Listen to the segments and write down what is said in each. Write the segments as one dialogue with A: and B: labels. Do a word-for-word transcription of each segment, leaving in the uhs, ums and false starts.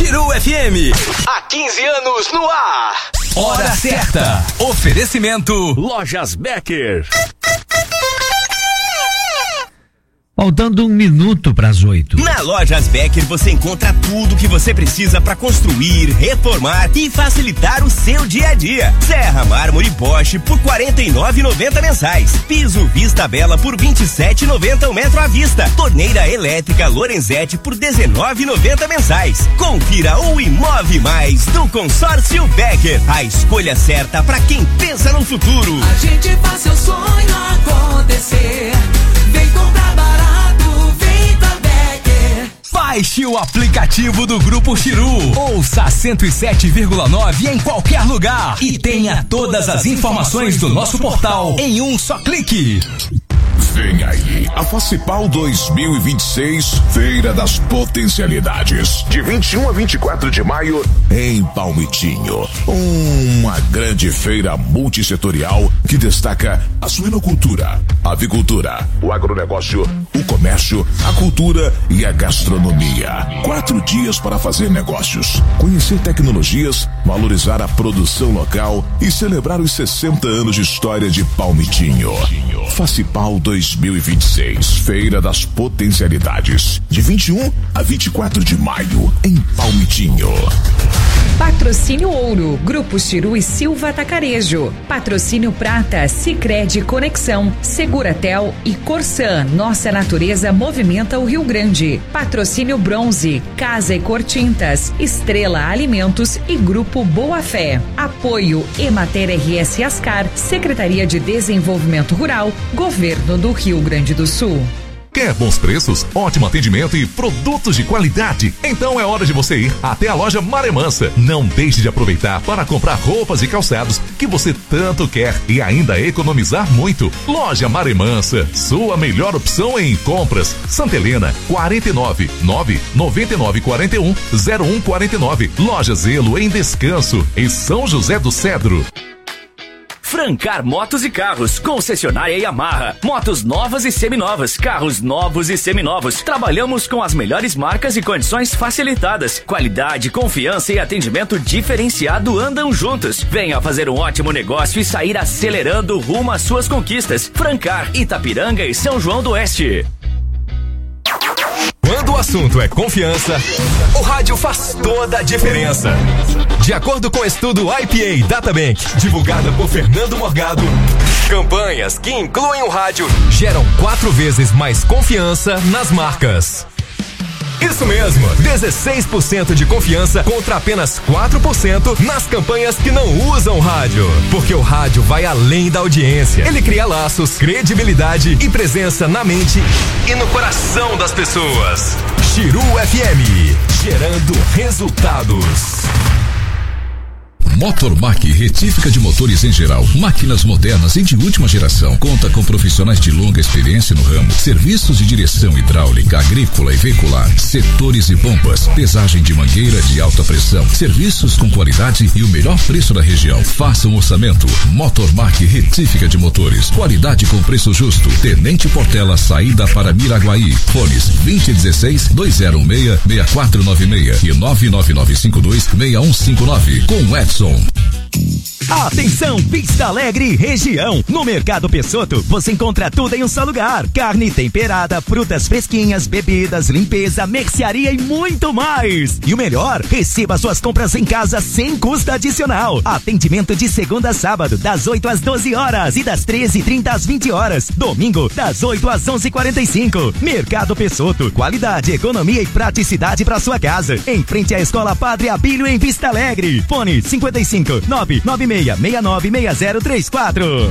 A: Chiru F M. Há quinze anos no ar. Hora certa. Oferecimento Lojas Becker.
B: Faltando um minuto para as oito.
C: Na Lojas Becker você encontra tudo que você precisa para construir, reformar e facilitar o seu dia a dia. Serra, mármore Bosch por quarenta e nove reais e noventa centavos mensais. Piso Vista Bela por vinte e sete reais e noventa centavos o metro à vista. Torneira elétrica Lorenzetti por dezenove reais e noventa centavos mensais. Confira o Imove Mais do Consórcio Becker. A escolha certa para quem pensa no futuro.
D: A gente faz seu sonho acontecer. Vem comprar barato, vem pra Becker.
A: Baixe o aplicativo do Grupo Chiru. Ouça cento e sete vírgula nove em qualquer lugar e tenha todas as informações do nosso portal em um só clique.
E: Vem aí, a Facipal dois mil e vinte e seis, Feira das Potencialidades, de vinte e um a vinte e quatro de maio, em Palmitinho. Uma grande feira multissetorial que destaca a suinocultura, a avicultura, o agronegócio, o comércio, a cultura e a gastronomia. Quatro dias para fazer negócios, conhecer tecnologias, valorizar a produção local e celebrar os sessenta anos de história de Palmitinho. Facipal dois mil e vinte e seis, Feira das Potencialidades, de vinte e um a vinte e quatro de maio, em Palmitinho.
F: Patrocínio Ouro, Grupo Chiru e Silva Atacarejo. Patrocínio Prata, Sicredi Conexão, Seguratel e Corsan. Nossa natureza movimenta o Rio Grande. Patrocínio Bronze, Casa e Cor Tintas, Estrela Alimentos e Grupo Boa Fé. Apoio Emater R S Ascar, Secretaria de Desenvolvimento Rural, Governo do Rio Grande do Sul.
G: Quer bons preços, ótimo atendimento e produtos de qualidade? Então é hora de você ir até a loja Maré Mansa. Não deixe de aproveitar para comprar roupas e calçados que você tanto quer e ainda economizar muito. Loja Maré Mansa, sua melhor opção em compras. Santa Helena, quarenta e nove, nove nove nove quatro um zero um quatro nove. Loja Zelo em Descanso, em São José do Cedro.
A: Francar Motos e Carros, concessionária Yamaha, motos novas e seminovas, carros novos e seminovos. Trabalhamos com as melhores marcas e condições facilitadas. Qualidade, confiança e atendimento diferenciado andam juntos. Venha fazer um ótimo negócio e sair acelerando rumo às suas conquistas. Francar, Itapiranga e São João do Oeste.
H: Quando o assunto é confiança, o rádio faz toda a diferença. De acordo com o estudo I P A Databank, divulgado por Fernando Morgado, campanhas que incluem o rádio geram quatro vezes mais confiança nas marcas. Isso mesmo, dezesseis por cento de confiança contra apenas quatro por cento nas campanhas que não usam rádio. Porque o rádio vai além da audiência. Ele cria laços, credibilidade e presença na mente e no coração das pessoas. Chiru F M, gerando resultados.
E: Motormac, retífica de motores em geral, máquinas modernas e de última geração. Conta com profissionais de longa experiência no ramo. Serviços de direção hidráulica, agrícola e veicular, setores e bombas, pesagem de mangueira de alta pressão. Serviços com qualidade e o melhor preço da região. Faça um orçamento. Motormac, retífica de motores. Qualidade com preço justo. Tenente Portela, saída para Miraguaí. Fones vinte e dezesseis, dois zero um seis, seis quatro nove seis e nove nove nove cinco dois, seis um cinco nove. Com Edson.
I: Atenção, Vista Alegre região. No Mercado Peixoto você encontra tudo em um só lugar: carne temperada, frutas fresquinhas, bebidas, limpeza, mercearia e muito mais. E o melhor, receba suas compras em casa sem custo adicional. Atendimento de segunda a sábado, das oito às doze horas e das treze e trinta às vinte horas. Domingo, das oito às onze e quarenta e cinco. Mercado Peixoto, qualidade, economia e praticidade para sua casa. Em frente à Escola Padre Abílio, em Vista Alegre. Fone cinquenta e cinco, nove nove seis, seis nove seis zero três quatro.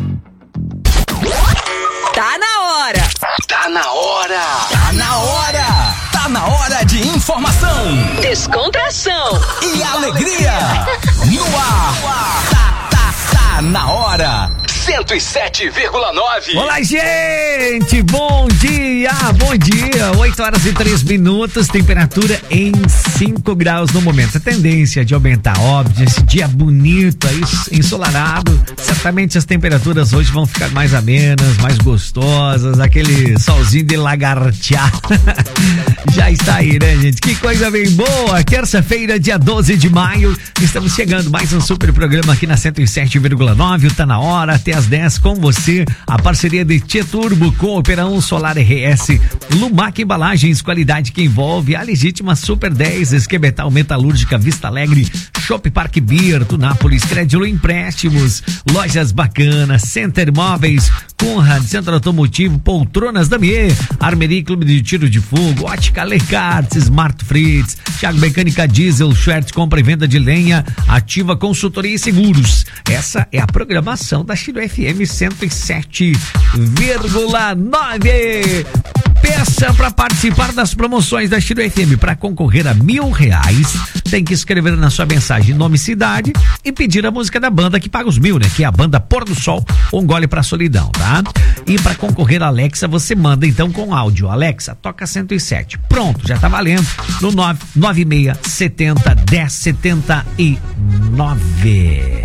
F: Tá na hora!
A: Tá na hora! Tá na hora! Tá na hora de informação,
F: descontração
A: e alegria. No ar! Tá, tá, tá na hora! cento e sete vírgula nove.
B: Olá, gente! Bom dia! Bom dia! oito horas e três minutos, temperatura em cinco graus no momento. A tendência de aumentar, óbvio, esse dia bonito aí, ensolarado. Certamente as temperaturas hoje vão ficar mais amenas, mais gostosas, aquele solzinho de lagartear. Já está aí, né, gente? Que coisa bem boa. Terça-feira, dia doze de maio. Estamos chegando. Mais um super programa aqui na cento e sete vírgula nove. Tá na hora, até as dez com você. A parceria de Tia Turbo com Operão Solar R S. Lumac Embalagens, qualidade que envolve. A legítima Super dez, Esquebetal Metalúrgica, Vista Alegre, Shop Park Beer, Tunápolis, Crédito Empréstimos, Lojas Bacanas, Center Móveis, Conrad, Centro Automotivo, Poltronas Damier, Armeria Clube de Tiro de Fogo, Ótica Lecarts, Smart Fritz, Thiago Mecânica Diesel, Schwertz, compra e venda de lenha, Ativa Consultoria e Seguros. Essa é a programação da Chido F M cento e sete vírgula nove. Peça para participar das promoções da Chido F M. Para concorrer a mil reais, tem que escrever na sua mensagem nome e cidade e pedir a música da banda que paga os mil, né? Que é a banda Pôr do Sol, Um Gole Pra Solidão, tá? E para concorrer a Alexa, você manda então com áudio. Alexa, toca cento e sete. Pronto, já tá valendo no nove nove seis setenta dez setenta e nove.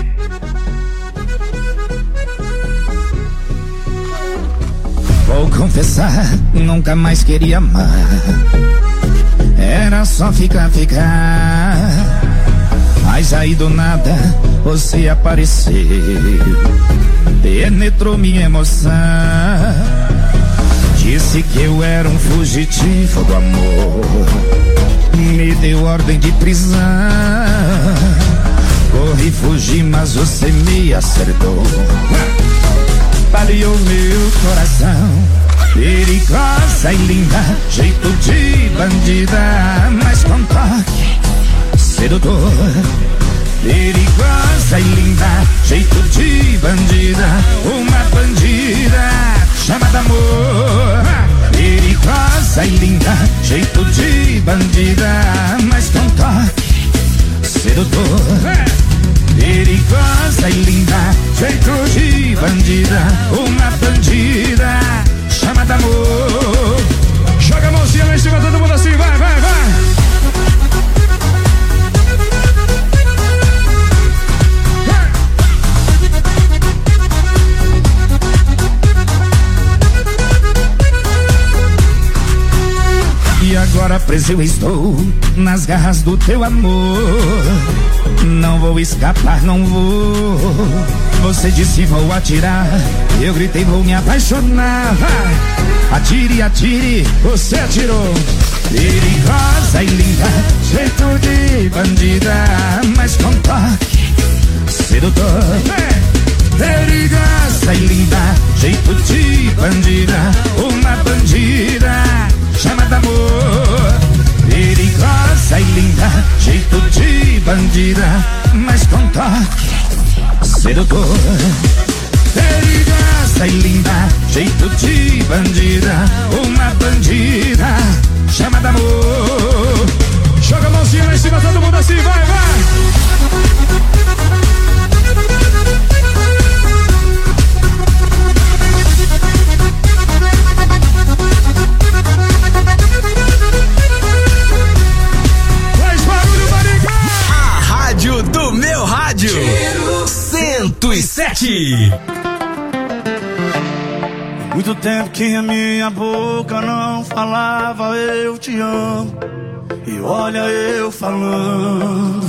J: Vou confessar, nunca mais queria amar. Era só ficar, ficar. Mas aí do nada você apareceu, penetrou minha emoção. Disse que eu era um fugitivo do amor, me deu ordem de prisão. Corri, fugi, mas você me acertou, baleou meu coração. Perigosa e linda, jeito de bandida, mas com toque sedutor. Perigosa e linda, jeito de bandida, uma bandida chamada amor. Perigosa e linda, jeito de bandida, mas com toque sedutor. Perigosa e linda, jeito de bandida, uma bandida chamada amor. Joga a mãozinha lá em cima, todo mundo assim, vai, vai, vai. E agora preso eu estou nas garras do teu amor. Não vou escapar, não vou. Você disse vou atirar, eu gritei vou me apaixonar. Atire, atire, você atirou. Perigosa e linda, jeito de bandida, mas com toque sedutor. Perigosa e linda, jeito de bandida, uma bandida chamada amor. Perigosa e linda, jeito de bandida, mas com toque sedutor. Perigosa e linda, jeito de bandida, uma bandida chamada amor. Joga a mãozinha lá em cima, todo mundo assim, vai, vai.
H: Rádio do meu rádio cento e sete.
K: Muito tempo que a minha boca não falava eu te amo, e olha eu falando.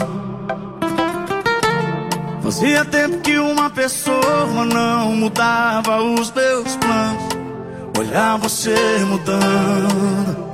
K: Fazia tempo que uma pessoa não mudava os meus planos, olhar você mudando.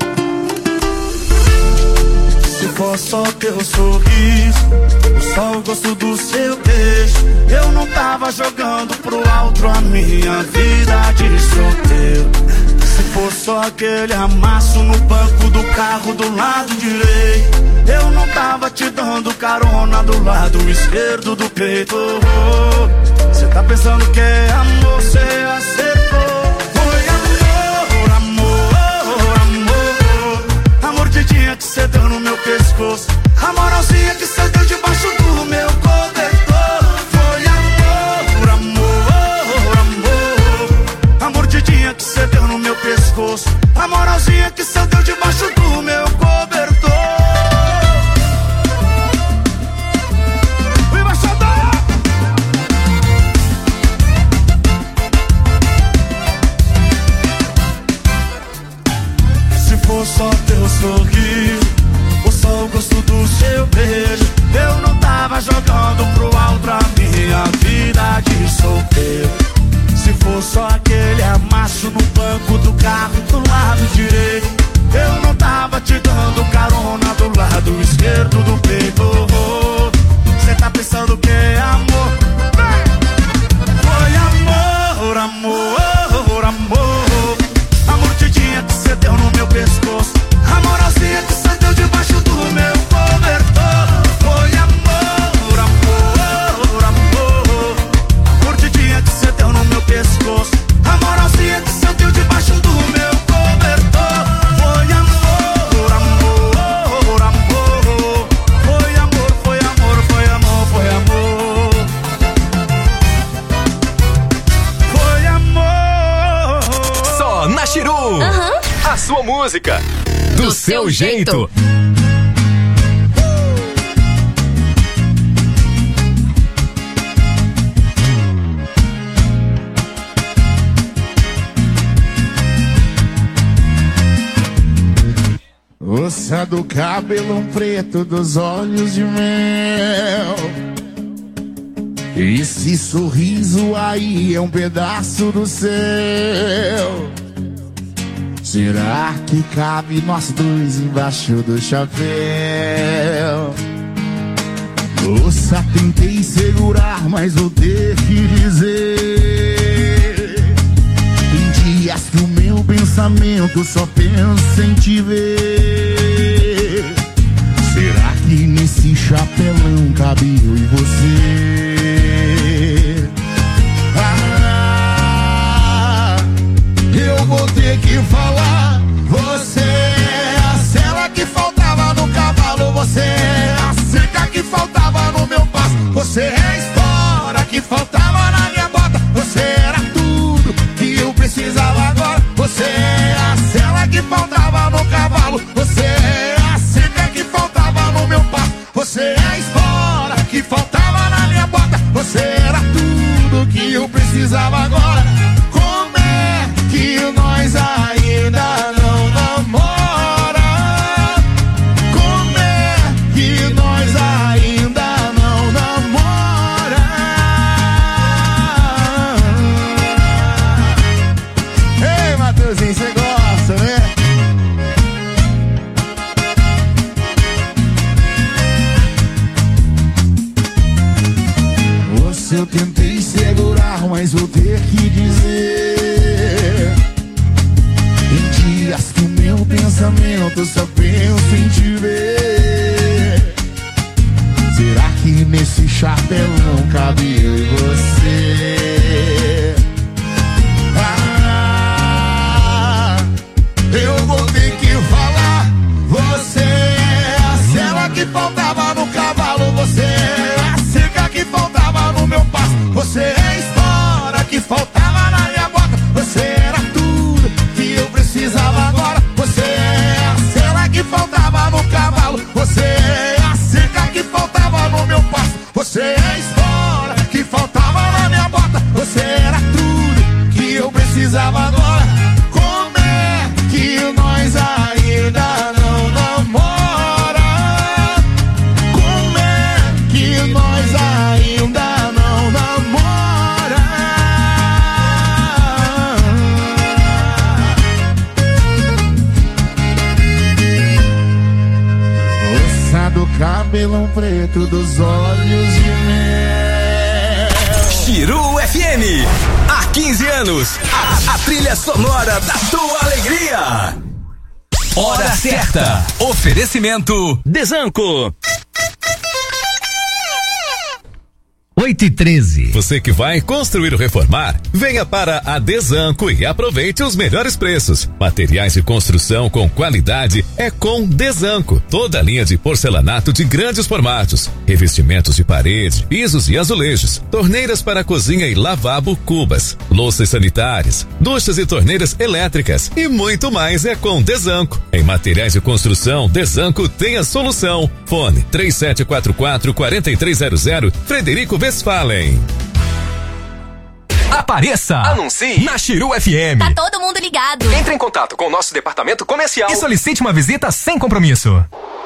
K: Se for só teu sorriso, só o gosto do seu beijo, eu não tava jogando pro alto a minha vida de solteiro. Se for só aquele amasso no banco do carro do lado direito, eu não tava te dando carona do lado esquerdo do peito. Cê tá pensando que é amor, cê acertou. Foi amor, amor, amor. Amor de dia que cê deu no meu pescoço, a moralzinha que cê deu debaixo do meu cobertor. Foi amor, amor, amor. Amor de dia que cê deu no meu pescoço, a moralzinha que cê deu debaixo do meu cobertor. só teu sorriso, ou só o gosto do seu beijo, eu não tava jogando pro alto a minha vida de solteiro. Se for só aquele amasso no banco do carro do lado direito, eu não tava te dando carona do lado esquerdo do peito. Cê tá pensando que é amor? Foi amor, amor, amor. A mordidinha que cê deu no meu pescoço, a moralzinha que cê deu debaixo do meu cobertor. Foi amor, amor, amor. A mordidinha que cê deu no meu pescoço, a moralzinha que cê deu debaixo do meu cobertor. Foi amor, amor, amor. Foi amor, foi amor, foi amor, foi amor. Foi amor.
H: Só na Chiru.
L: Aham.
H: A sua música. Do,
L: Do
H: seu,
L: seu
H: jeito.
L: jeito.
J: Moça do cabelo preto, dos olhos de mel. Esse sorriso aí é um pedaço do céu. Será que cabe nós dois embaixo do chapéu? Moça, tentei segurar, mas vou ter que dizer: tem dias que o meu pensamento só pensa em te ver. Será que nesse chapelão cabe eu e você? Ah, eu vou ter que falar. Você é a sela que faltava no cavalo, você é a seca que faltava no meu passo, você é a espora que faltava na minha bota, você era tudo que eu precisava agora. Você é a sela que faltava no cavalo, você é a seca que faltava no meu passo, você é a espora que faltava na minha bota, você era tudo que eu precisava agora. Como é que nós ainda não namora? Como é que nós ainda não namora? Ei, Matheusinho, você gosta, né? Você eu tentei segurar, mas vou ter que dizer: tem dias que o meu pensamento só pensa em te ver. Será que nesse chapelão cabe eu e você? Ah, eu vou ter que falar. Você é a sela que faltava no cavalo, você é a seca que faltava no meu passo, você é a espora que faltava na minha bota, você era tudo que eu precisava agora. Você é a sela que faltava no cavalo, você é a seca que faltava no meu passo, você é a espora que faltava na minha bota, você era tudo que eu precisava agora. Como é que nós ainda não namora? Como é que nós ainda não namora? Moça do cabelão preto, dos olhos de mel.
H: Chiru F M. Há quinze anos. A, a trilha sonora da tua alegria. Hora certa. Oferecimento Desanco.
B: oito e treze.
G: Você que vai construir ou reformar, venha para a Desanco e aproveite os melhores preços. Materiais de construção com qualidade é com Desanco. Toda a linha de porcelanato de grandes formatos, revestimentos de parede, pisos e azulejos, torneiras para cozinha e lavabo, cubas, louças sanitárias, duchas e torneiras elétricas e muito mais é com Desanco. Em materiais de construção, Desanco tem a solução. Fone três sete quatro quatro, quatro três zero zero, Frederico Westphalen.
H: Apareça! Anuncie na Chiru F M.
L: Tá todo mundo ligado.
H: Entre em contato com o nosso departamento comercial e solicite uma visita sem compromisso.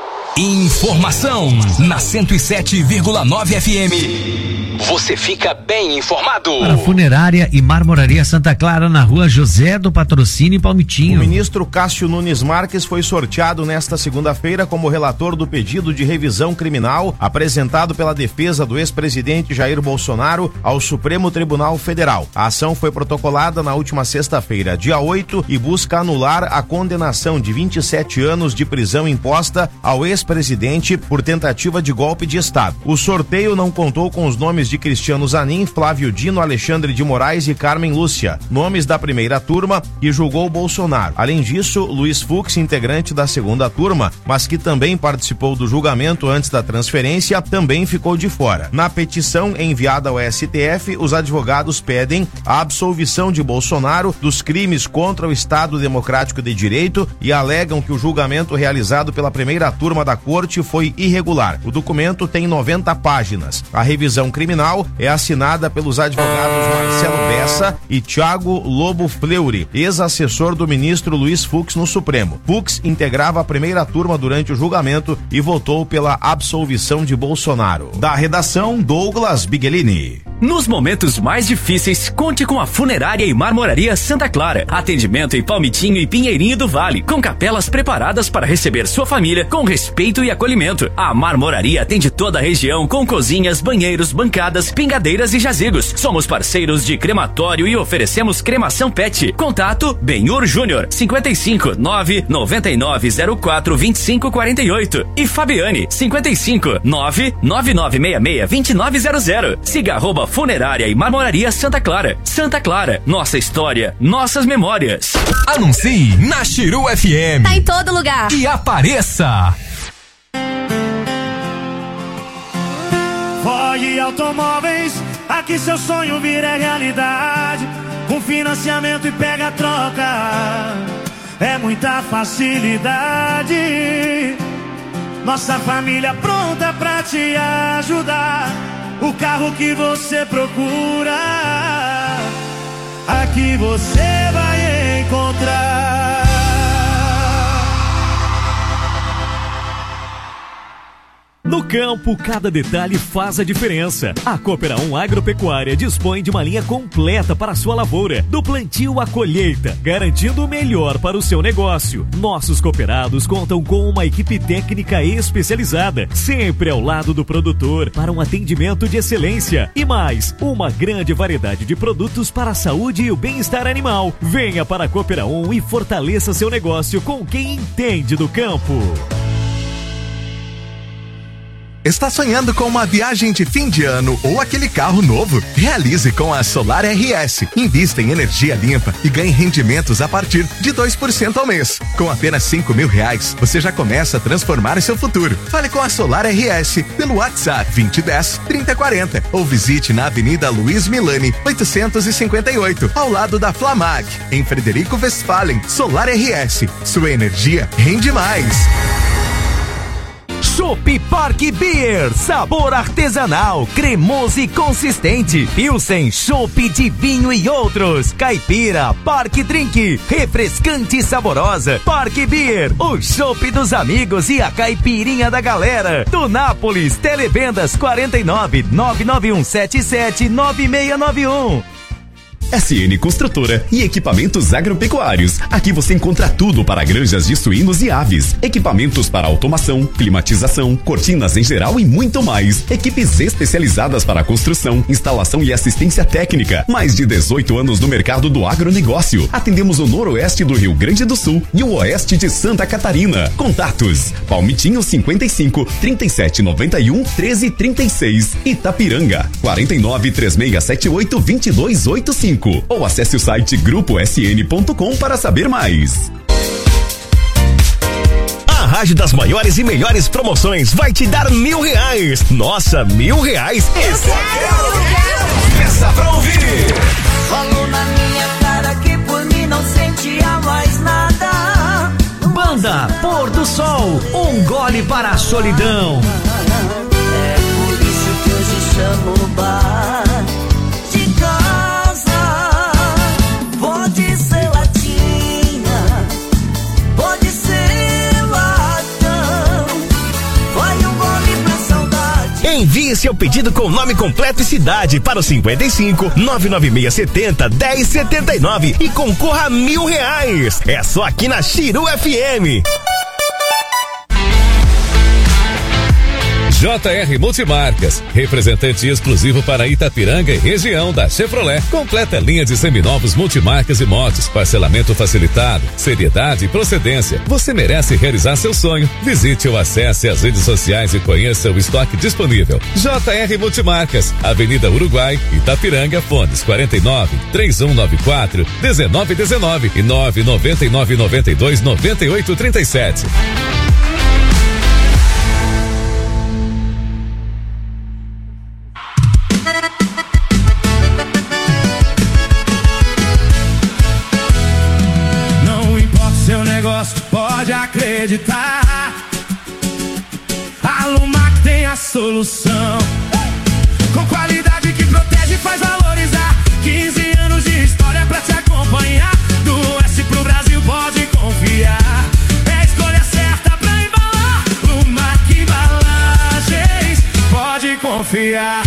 H: Informação na cento e sete vírgula nove F M. Você fica bem informado.
B: Para Funerária e Marmoraria Santa Clara, na rua José do Patrocínio, em Palmitinho.
M: O ministro Cássio Nunes Marques foi sorteado nesta segunda-feira como relator do pedido de revisão criminal apresentado pela defesa do ex-presidente Jair Bolsonaro ao Supremo Tribunal Federal. A ação foi protocolada na última sexta-feira, dia oito, e busca anular a condenação de vinte e sete anos de prisão imposta ao ex-presidente por tentativa de golpe de Estado. O sorteio não contou com os nomes de Cristiano Zanin, Flávio Dino, Alexandre de Moraes e Carmen Lúcia, nomes da primeira turma que julgou Bolsonaro. Além disso, Luiz Fux, integrante da segunda turma, mas que também participou do julgamento antes da transferência, também ficou de fora. Na petição enviada ao S T F, os advogados pedem a absolvição de Bolsonaro dos crimes contra o Estado Democrático de Direito e alegam que o julgamento realizado pela primeira turma da corte foi irregular. O documento tem noventa páginas. A revisão criminal é assinada pelos advogados Marcelo Bessa e Thiago Lobo Fleury, ex-assessor do ministro Luiz Fux no Supremo. Fux integrava a primeira turma durante o julgamento e votou pela absolvição de Bolsonaro. Da redação, Douglas Bigelini.
A: Nos momentos mais difíceis, conte com a Funerária e Marmoraria Santa Clara. Atendimento em Palmitinho e Pinheirinho do Vale, com capelas preparadas para receber sua família com respeito e acolhimento. A Marmoraria atende toda a região com cozinhas, banheiros, bancadas, pingadeiras e jazigos. Somos parceiros de crematório e oferecemos cremação pet. Contato Benhur Júnior, cinquenta e cinco, nove nove nove zero quatro vinte e cinco quarenta e oito e Fabiane, cinquenta e cinco, nove nove nove seis seis vinte e nove zero zero. Siga arroba Funerária e Marmoraria Santa Clara. Santa Clara, nossa história, nossas memórias.
H: Anuncie na Chiru F M.
L: Tá em todo lugar.
H: E apareça.
K: Ford Automóveis, aqui seu sonho vira realidade. Com financiamento e pega a troca, é muita facilidade. Nossa família pronta pra te ajudar. O carro que você procura, aqui você vai encontrar.
N: No campo, cada detalhe faz a diferença. A Coopera um Agropecuária dispõe de uma linha completa para a sua lavoura, do plantio à colheita, garantindo o melhor para o seu negócio. Nossos cooperados contam com uma equipe técnica especializada, sempre ao lado do produtor, para um atendimento de excelência. E mais, uma grande variedade de produtos para a saúde e o bem-estar animal. Venha para a Coopera um e fortaleça seu negócio com quem entende do campo.
O: Está sonhando com uma viagem de fim de ano ou aquele carro novo? Realize com a Solar R S. Invista em energia limpa e ganhe rendimentos a partir de dois por cento ao mês. Com apenas cinco mil reais, você já começa a transformar seu futuro. Fale com a Solar R S pelo WhatsApp vinte dez, trinta quarenta ou visite na Avenida Luiz Milani, oitocentos e cinquenta e oito, ao lado da Flamag, em Frederico Westphalen. Solar R S. Sua energia rende mais.
I: Chopp Park Beer, sabor artesanal, cremoso e consistente. Pilsen, chopp de vinho e outros. Caipira, Park Drink, refrescante e saborosa. Park Beer, o chopp dos amigos e a caipirinha da galera. Do Nápoles, televendas quarenta e nove, nove nove um sete sete, nove seis nove um.
P: S N Construtora e Equipamentos Agropecuários. Aqui você encontra tudo para granjas de suínos e aves. Equipamentos para automação, climatização, cortinas em geral e muito mais. Equipes especializadas para construção, instalação e assistência técnica. Mais de dezoito anos no mercado do agronegócio. Atendemos o noroeste do Rio Grande do Sul e o oeste de Santa Catarina. Contatos: Palmitinho cinquenta e cinco, trinta e sete noventa e um, treze trinta e seis. Itapiranga quarenta e nove, três seis sete oito, vinte e dois oitenta e cinco. Ou acesse o site grupo s n ponto com para saber mais.
H: A Rádio das maiores e melhores promoções vai te dar mil reais. Nossa, mil reais? Esse eu quero! Peça pra ouvir!
D: Falou na minha cara que por mim não sentia mais nada.
B: Banda Pôr do Sol, um gole para a solidão.
D: É por isso que hoje chamo o bar de casa.
H: Envie seu pedido com nome completo e cidade para o cinquenta e cinco, nove nove seis setenta, dez setenta e nove e concorra a mil reais. É só aqui na Chiru F M.
G: J R Multimarcas, representante exclusivo para Itapiranga e região da Chevrolet. Completa linha de seminovos multimarcas e motos, parcelamento facilitado, seriedade e procedência. Você merece realizar seu sonho. Visite ou acesse as redes sociais e conheça o estoque disponível. J R Multimarcas, Avenida Uruguai, Itapiranga, fones quarenta e nove, três um nove quatro, dezenove dezenove e nove nove nove nove dois nove oito três sete.
J: Pode acreditar, a Lumac tem a solução, com qualidade que protege e faz valorizar. quinze anos de história pra te acompanhar. Do oeste pro Brasil pode confiar. É a escolha certa pra embalar. Lumac Embalagens, pode confiar.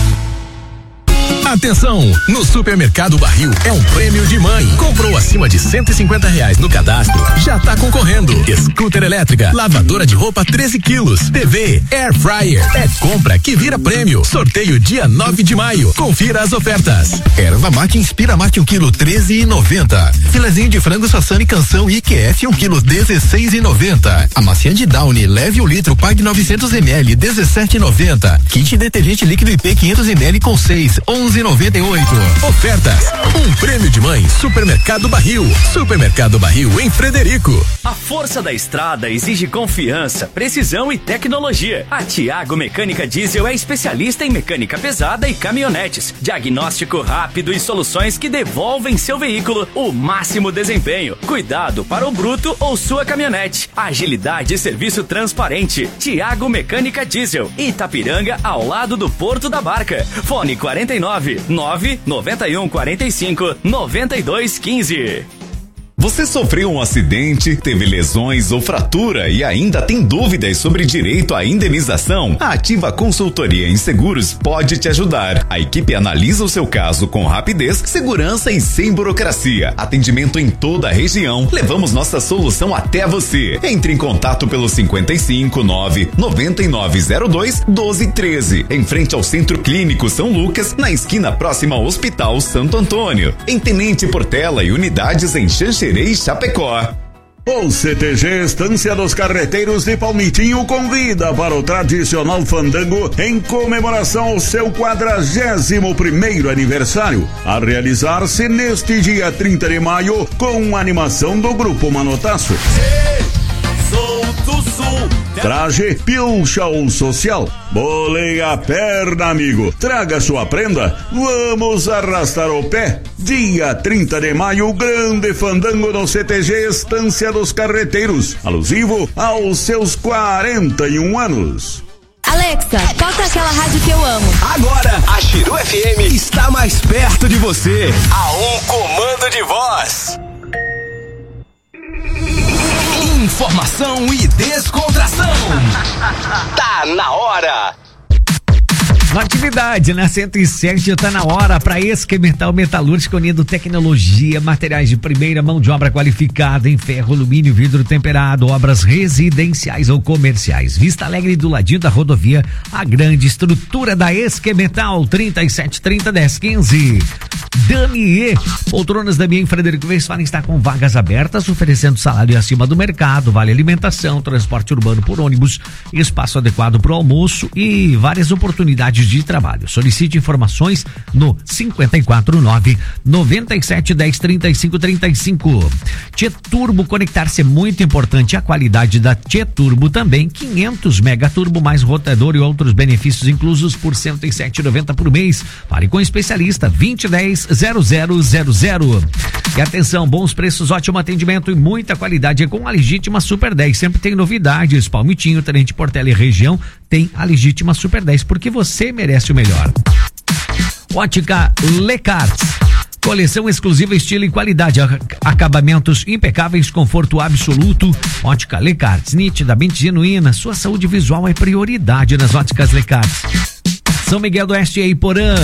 Q: Atenção! No Supermercado Barril é um prêmio de mãe. Comprou acima de cento e cinquenta reais no cadastro, já tá concorrendo. Scooter elétrica, lavadora de roupa treze quilos, T V, Air Fryer. É compra que vira prêmio. Sorteio dia nove de maio. Confira as ofertas. Erva mate Inspira Mate um quilo treze e noventa. Filezinho de frango Sassani Canção I Q F um quilo dezesseis e noventa. Amaciante Downy leve um litro, pague novecentos mililitros, dezessete e noventa. Kit detergente líquido I P quinhentos mililitros com seis, onze e noventa e oito. Ofertas. Um prêmio de mãe. Supermercado Barril. Supermercado Barril em Frederico.
A: A força da estrada exige confiança, precisão e tecnologia. A Tiago Mecânica Diesel é especialista em mecânica pesada e caminhonetes. Diagnóstico rápido e soluções que devolvem seu veículo o máximo desempenho. Cuidado para o bruto ou sua caminhonete. Agilidade e serviço transparente. Tiago Mecânica Diesel. Itapiranga, ao lado do Porto da Barca. Fone quarenta e nove, nove noventa e um, quarenta e cinco, noventa e dois, quinze.
P: Você sofreu um acidente, teve lesões ou fratura e ainda tem dúvidas sobre direito à indenização? A Ativa Consultoria em Seguros pode te ajudar. A equipe analisa o seu caso com rapidez, segurança e sem burocracia. Atendimento em toda a região. Levamos nossa solução até você. Entre em contato pelo cinquenta e cinco, nove noventa e nove zero dois, doze treze. Em frente ao Centro Clínico São Lucas, na esquina próxima ao Hospital Santo Antônio. Em Tenente Portela e unidades em Xanxerê e Chapecó.
R: O C T G Estância dos Carreteiros de Palmitinho convida para o tradicional fandango em comemoração ao seu quadragésimo primeiro aniversário, a realizar-se neste dia trinta de maio com a animação do Grupo Manotaço.
J: Sou do Sul.
R: Traje Pilcha ou Social. Bolei a perna, amigo. Traga sua prenda. Vamos arrastar o pé. Dia trinta de maio, grande fandango no C T G Estância dos Carreteiros, alusivo aos seus quarenta e um anos.
L: Alexa, toca aquela rádio que eu amo.
H: Agora, a Chiru F M está mais perto de você. A um comando de voz. Informação e descontração. Tá na hora.
B: Atividade na cento e sete, está na hora para Esquemetal Metalúrgica, unindo tecnologia, materiais de primeira, mão de obra qualificada em ferro, alumínio, vidro temperado, obras residenciais ou comerciais. Vista Alegre, do ladinho da rodovia, a grande estrutura da Esquemetal, trinta e sete, trinta, dez, quinze. Damier, poltronas Damier em Frederico Westphalen está com vagas abertas, oferecendo salário acima do mercado, vale alimentação, transporte urbano por ônibus, espaço adequado para o almoço e várias oportunidades de trabalho. Solicite informações no cinquenta e quatro, nove, noventa e sete, dez, trinta e cinco, trinta e cinco. T-Turbo, conectar-se é muito importante. A qualidade da T-Turbo também, quinhentos mega turbo mais rotador e outros benefícios inclusos por cento e sete reais e noventa centavos por mês. Fale com o especialista vinte, dez, zero zero zero zero. E atenção, bons preços, ótimo atendimento e muita qualidade é com a Legítima Super dez. Sempre tem novidades. Palmitinho, Tenente Portela e região tem a Legítima Super dez, porque você merece o melhor. Ótica Lecarts. Coleção exclusiva, estilo e qualidade. Acabamentos impecáveis, conforto absoluto. Ótica Lecartes, nitidamente genuína. Sua saúde visual é prioridade nas óticas Lecartes. São Miguel do Oeste e Iporã.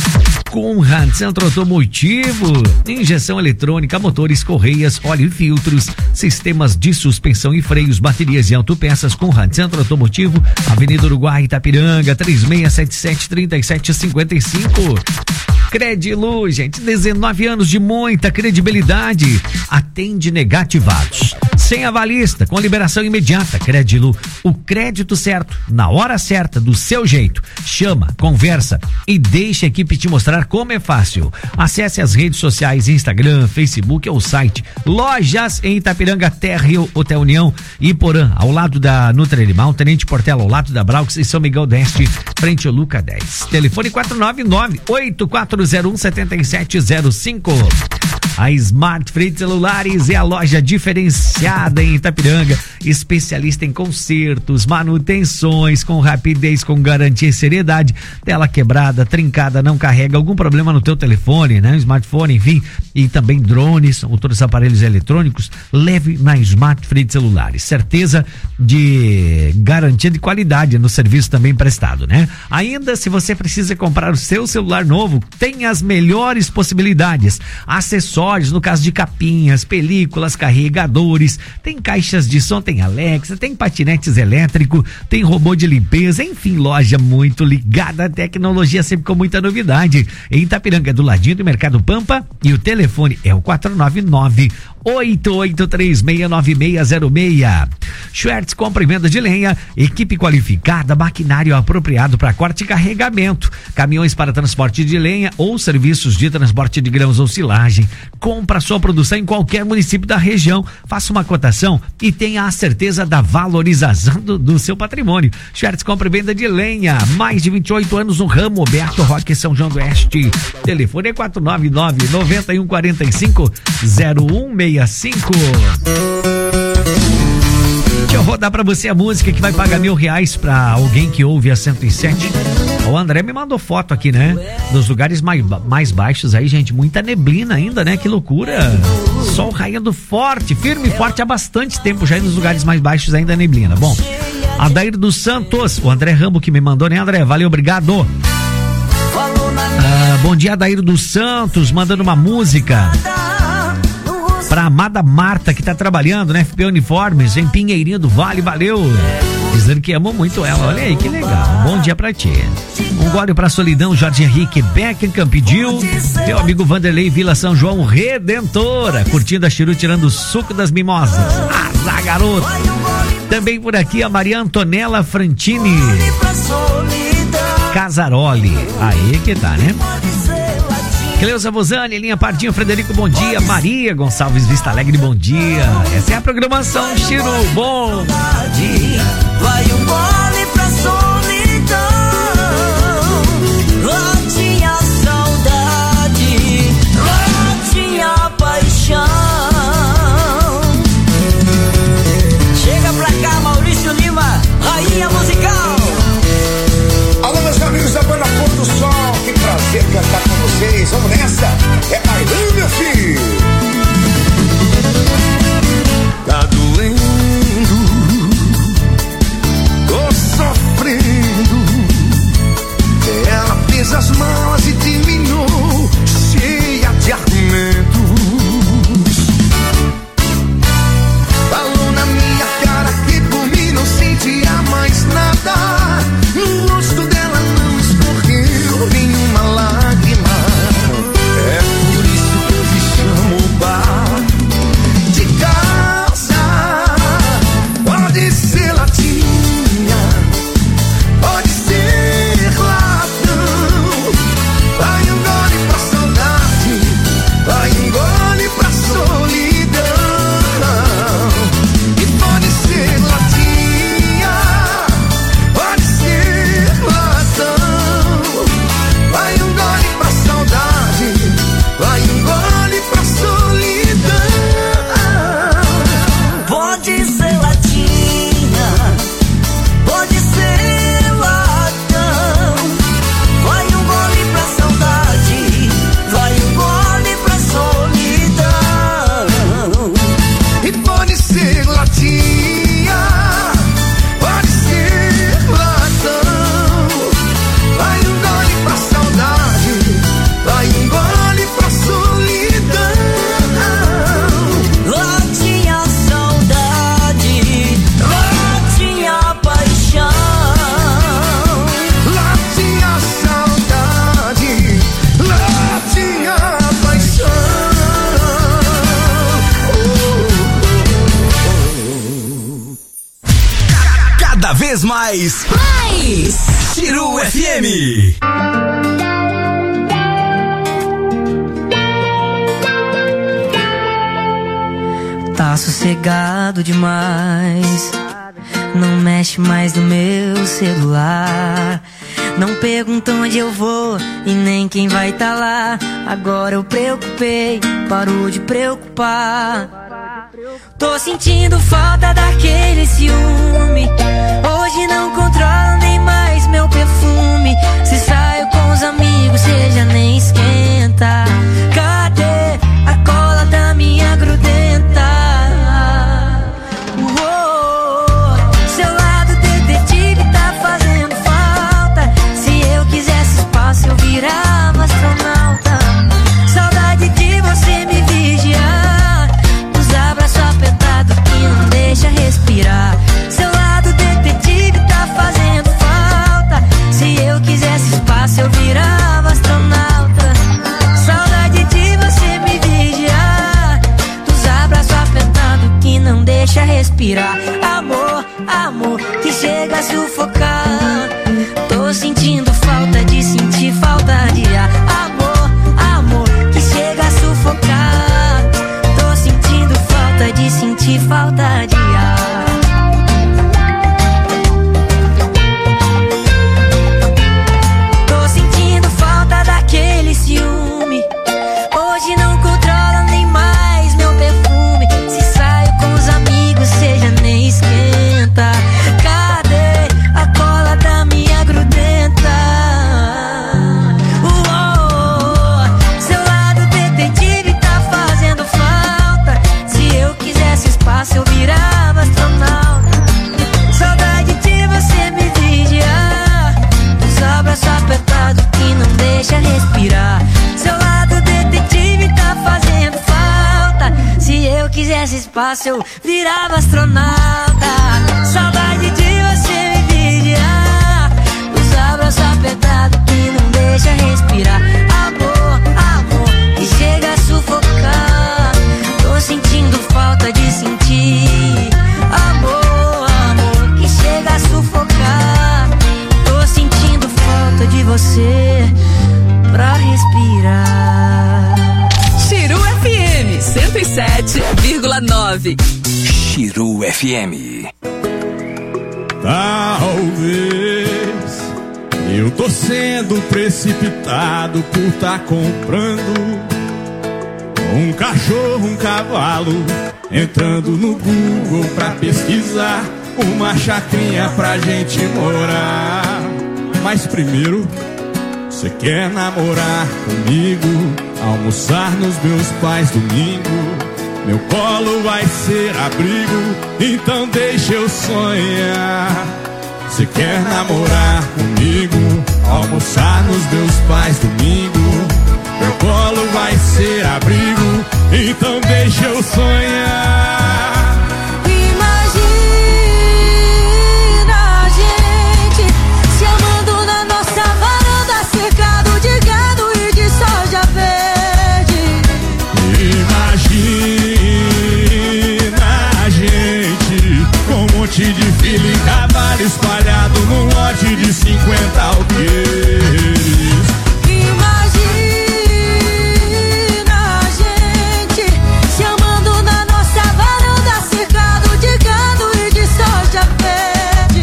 B: Conrad, Centro Automotivo, injeção eletrônica, motores, correias, óleo e filtros, sistemas de suspensão e freios, baterias e autopeças. Conrad, Centro Automotivo, Avenida Uruguai, Itapiranga, três seis sete sete, três sete cinco cinco. Credilu, gente, dezenove anos de muita credibilidade. Atende negativados. Sem avalista, com liberação imediata. Credilu, o crédito certo, na hora certa, do seu jeito. Chama, conversa e deixa a equipe te mostrar como é fácil. Acesse as redes sociais, Instagram, Facebook ou site. Lojas em Itapiranga, Terra, Hotel União e Iporã, ao lado da Nutrianimal, Tenente Portela, ao lado da Braux e São Miguel do Oeste, frente ao Luca dez. Telefone quatro nove nove, oito quatro zero um, sete sete zero cinco. A Smart Freight Celulares é a loja diferenciada em Itapiranga, especialista em consertos, manutenções, com rapidez, com garantia e seriedade. Tela quebrada, trincada, não carrega, algum problema no teu telefone, né? Smartphone, enfim, e também drones, outros aparelhos eletrônicos, leve na Smart Freight Celulares. Certeza de garantia de qualidade no serviço também prestado, né? Ainda, se você precisa comprar o seu celular novo, tem as melhores possibilidades. Acessórios, no caso de capinhas, películas, carregadores, tem caixas de som, tem Alexa, tem patinetes elétrico, tem robô de limpeza, enfim, loja muito ligada à tecnologia, sempre com muita novidade. Em Itapiranga, do ladinho do Mercado Pampa, e o telefone é o quatro nove nove, oito oito três seis nove seis zero seis. Schwertz, compra e venda de lenha, equipe qualificada, maquinário apropriado para corte e carregamento, caminhões para transporte de lenha ou serviços de transporte de grãos ou silagem. Compra sua produção em qualquer município da região, faça uma cotação e tenha a certeza da valorização do, do seu patrimônio. Schwertz, compra e venda de lenha, mais de vinte e oito anos no ramo, Roberto Roque, São João do Oeste. Telefone é quatro nove nove, nove um quatro cinco, zero um seis cinco. Deixa eu rodar pra você a música que vai pagar mil reais pra alguém que ouve a cento e sete. O André me mandou foto aqui, né? Dos lugares mais, mais baixos aí, gente. Muita neblina ainda, né? Que loucura. Sol raiando forte, firme e forte há bastante tempo já, nos lugares mais baixos ainda neblina. Bom, Adair dos Santos, o André Rambo que me mandou, né, André? Valeu, obrigado. Ah, bom dia, Adair dos Santos, mandando uma música pra amada Marta, que tá trabalhando, né? F P Uniformes, em Pinheirinho do Vale, valeu. Dizendo que amou muito ela, olha aí, que legal. Um bom dia pra ti. Um gole pra Solidão, Jorge Henrique Beckham pediu. Teu amigo Vanderlei, Vila São João Redentora, curtindo a Chiru, tirando o suco das mimosas. Azar, garoto. Também por aqui a Maria Antonella Frantini Casaroli, aí que tá, né? Cleusa Bozani, Linha Pardinho, Frederico, bom dia. Maria Gonçalves Vista Alegre, bom dia. Essa é a programação Chiru, bom dia.
D: Vai um gole pra solidão. Lá tinha saudade, lá tinha paixão. Chega pra cá, Maurício Lima, rainha musical.
S: Alô, meus amigos da banda Pôr do Sol, que prazer cantar com vocês. Vamos nessa, é bailão, meu filho. Tá doendo
H: cada vez mais.
L: Mais!
H: Chiru F M.
T: Tá sossegado demais. Não mexe mais no meu celular. Não pergunta onde eu vou e nem quem vai tá lá. Agora eu preocupei, parou de preocupar. Tô sentindo falta daquele ciúme. Hoje não controlo nem mais meu perfume. Se saio com os amigos, cê já nem esquenta. Cadê a cola da minha grudenta? Uou, seu lado detetive tá fazendo falta. Se eu quisesse espaço, eu virava astronauta. Saudade de você me vigiar. Os abraços apertados que não deixa respirar. Seu lado detetive tá fazendo falta. Se eu quisesse espaço, eu virava astronauta. Saudade de você me vigiar. Dos abraços apertados que não deixa respirar. Amor, amor, que chega a sufocar. Tô sentindo falta de sentir falta de ar. Amor, amor, que chega a sufocar. Tô sentindo falta de sentir falta de ar. Tô sentindo falta daquele ciúme. Hoje não controla nem mais meu perfume. Se saio com os amigos, seja nem esquenta. Cadê a cola da minha grudenta? Uou, seu lado detetive tá fazendo falta. Se eu quisesse espaço, eu virava astronauta. Saudade de você me vigiar. Os abraços apertados que não deixa respirar. Seu lado detetive tá fazendo falta. Se eu quisesse espaço, eu virava astronauta. Saudade de você me vigiar. Os abraços apertados que não deixa respirar. Amor, amor, que chega a sufocar. Tô sentindo falta de sentir. Amor, amor, que chega a sufocar. Tô sentindo falta de você pra respirar.
F: Chiru F M cento e sete vírgula nove.
H: Chiru F M.
J: Talvez eu tô sendo precipitado por tá comprando um cachorro, um cavalo, entrando no Google pra pesquisar uma chacrinha pra gente morar. Mas primeiro, cê quer namorar comigo, almoçar nos meus pais domingo. Meu colo vai ser abrigo, então deixa eu sonhar. Cê quer namorar comigo, almoçar nos meus pais domingo. Meu colo vai ser abrigo, então deixa eu sonhar.
T: Imagina a gente se amando na nossa varanda, cercado de gado e de soja verde.
J: Imagina a gente com um monte de filho e cavalo espalhado num lote de cinquenta alqueires.
T: Imagina a gente se amando na nossa varanda, cercado de gado e de soja verde.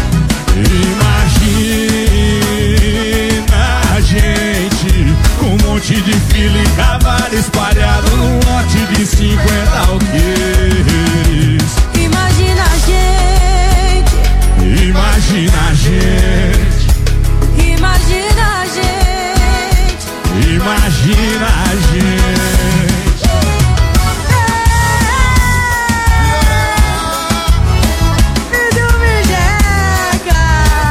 J: Imagina a gente com um monte de filho e cavalo espalhado num lote de cinquenta alqueires.
T: Imagina a gente.
J: Imagina a gente.
T: Imagina a gente.
J: Imagina a gente.
T: Filho me chega.